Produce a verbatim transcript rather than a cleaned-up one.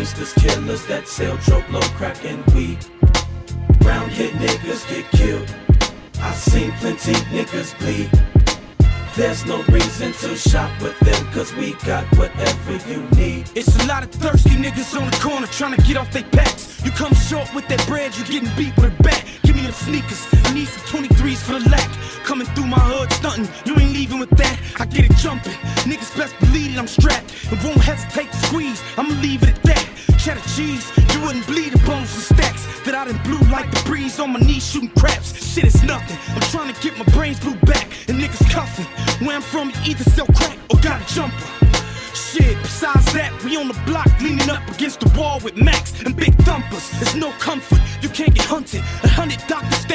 gangsters, killers that sell dope, low crack and weed. Round here niggas get killed. I seen plenty niggas bleed. There's no reason to shop with them, cause we got whatever you need. It's a lot of thirsty niggas on the corner trying to get off they packs. You come short with that bread, you getting beat with a bat. Give me the sneakers, I need some twenty-threes for the lack. Coming through my hood stunting, you ain't leaving with that. I get it jumping, niggas best believe it, I'm strapped and won't hesitate to squeeze, I'ma leave it at that. Cheddar cheese, you wouldn't bleed the bones and stacks that I done blew like the breeze on my knees shooting craps. Shit is nothing, I'm trying to get my brains blew back and niggas cuffing. Where I'm from, you either sell crack or got a jumper. Shit, besides that, we on the block leaning up against the wall with Max and big thumpers. There's no comfort, you can't get hunted. A hundred doctors